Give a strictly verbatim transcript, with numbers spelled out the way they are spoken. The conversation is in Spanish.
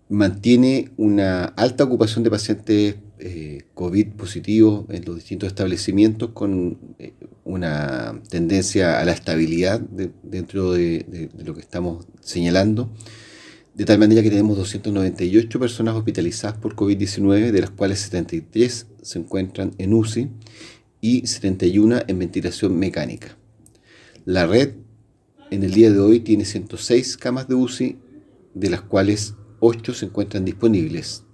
mantiene una alta ocupación de pacientes eh, COVID positivos en los distintos establecimientos con eh, una tendencia a la estabilidad de- dentro de, de- de lo que estamos señalando, de tal manera que tenemos doscientas noventa y ocho personas hospitalizadas por COVID diecinueve, de las cuales setenta y tres se encuentran en U C I y setenta y uno en ventilación mecánica. La red en el día de hoy tiene ciento seis camas de U C I, de las cuales ocho se encuentran disponibles.